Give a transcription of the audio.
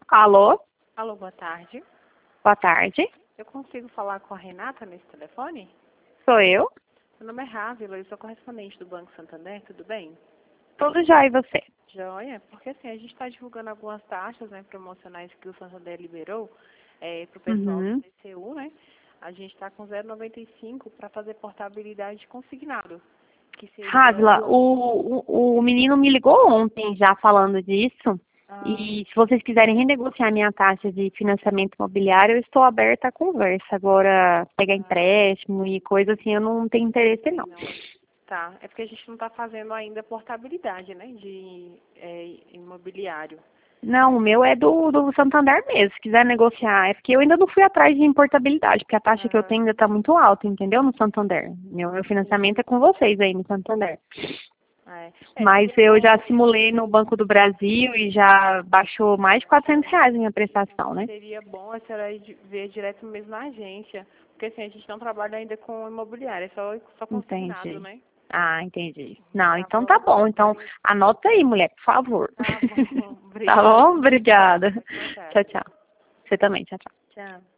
Alô? Alô, boa tarde. Boa tarde. Eu consigo falar com a Renata nesse telefone? Sou eu. Meu nome é Rávila, eu sou correspondente do Banco Santander, tudo bem? Tudo já e você? Joia, porque assim, a gente está divulgando algumas taxas, né, promocionais que o Santander liberou para o pessoal do DCU, né? A gente está com 0,95 para fazer portabilidade consignado, que seria... Rávila, o menino me ligou ontem já falando disso. E se vocês quiserem renegociar minha taxa de financiamento imobiliário, eu estou aberta à conversa. Agora, pegar empréstimo e coisa assim, eu não tenho interesse não. Tá, é porque a gente não está fazendo ainda portabilidade, né, de imobiliário. Não, o meu é do Santander mesmo, se quiser negociar. É porque eu ainda não fui atrás de importabilidade, porque a taxa que eu tenho ainda está muito alta, entendeu? No Santander. Meu financiamento é com vocês aí no Santander. Mas eu já simulei no Banco do Brasil e já baixou mais de R$400 a minha prestação, né? Seria bom a senhora ver direto mesmo na agência, porque assim, a gente não trabalha ainda com imobiliário, é só consignado, Entendi. né? Ah, entendi. Não, então tá bom. Então, anota aí, mulher, por favor. Tá bom, Tá obrigada. bom? Obrigada. Boa tarde. Tchau, tchau. Você também, tchau, tchau. Tchau.